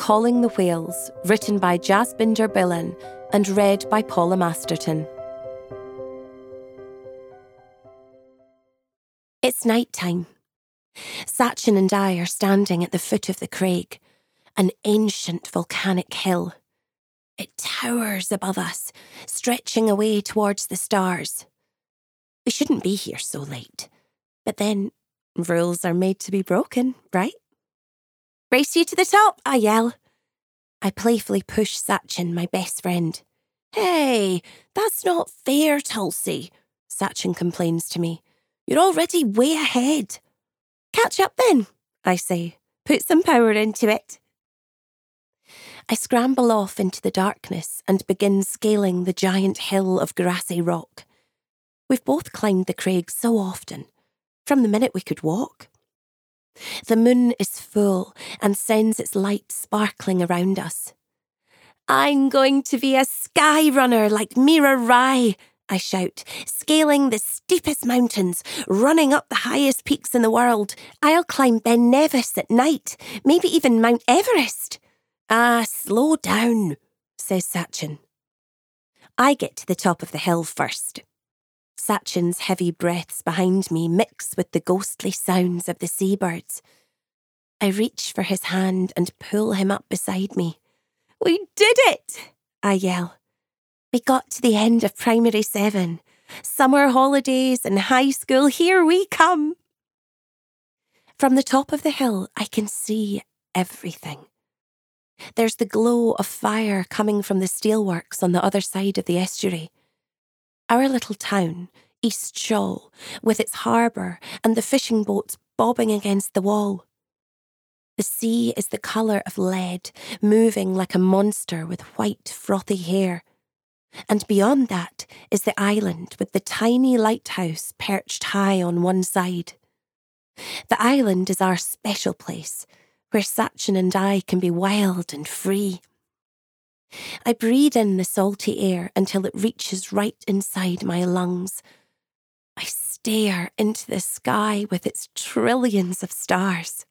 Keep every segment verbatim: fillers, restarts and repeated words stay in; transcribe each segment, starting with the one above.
Calling the Whales, written by Jasbinder Billen and read by Paula Masterton. It's night time. Sachin and I are standing at the foot of the Craig, an ancient volcanic hill. It towers above us, stretching away towards the stars. We shouldn't be here so late, but then rules are made to be broken, right? Race you to the top, I yell. I playfully push Sachin, my best friend. Hey, that's not fair, Tulsi, Sachin complains to me. You're already way ahead. Catch up then, I say. Put some power into it. I scramble off into the darkness and begin scaling the giant hill of grassy rock. We've both climbed the Craig so often, from the minute we could walk. The moon is full and sends its light sparkling around us. I'm going to be a sky runner like Mira Rai, I shout, scaling the steepest mountains, running up the highest peaks in the world. I'll climb Ben Nevis at night, maybe even Mount Everest. Ah, slow down, says Sachin. I get to the top of the hill first. Sachin's heavy breaths behind me mix with the ghostly sounds of the seabirds. I reach for his hand and pull him up beside me. We did it, I yell. We got to the end of primary seven. Summer holidays and high school, here we come. From the top of the hill, I can see everything. There's the glow of fire coming from the steelworks on the other side of the estuary. Our little town, East Shaw, with its harbour and the fishing boats bobbing against the wall. The sea is the colour of lead, moving like a monster with white, frothy hair. And beyond that is the island with the tiny lighthouse perched high on one side. The island is our special place, where Sachin and I can be wild and free. I breathe in the salty air until it reaches right inside my lungs. I stare into the sky with its trillions of stars.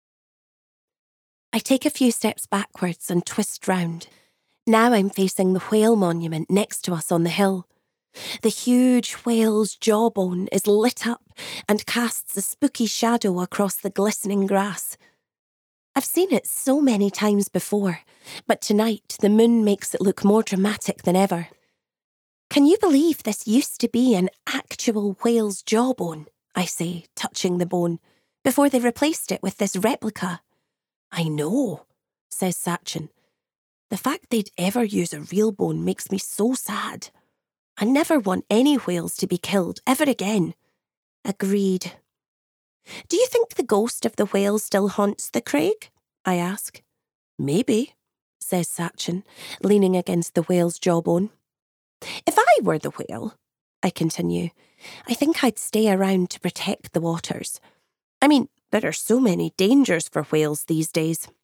I take a few steps backwards and twist round. Now I'm facing the whale monument next to us on the hill. The huge whale's jawbone is lit up and casts a spooky shadow across the glistening grass. I've seen it so many times before, but tonight the moon makes it look more dramatic than ever. Can you believe this used to be an actual whale's jawbone, I say, touching the bone, before they replaced it with this replica? I know, says Sachin. The fact they'd ever use a real bone makes me so sad. I never want any whales to be killed ever again. Agreed. Do you think the ghost of the whale still haunts the Craig? I ask. Maybe, says Sachin, leaning against the whale's jawbone. If I were the whale, I continue, I think I'd stay around to protect the waters. I mean, there are so many dangers for whales these days.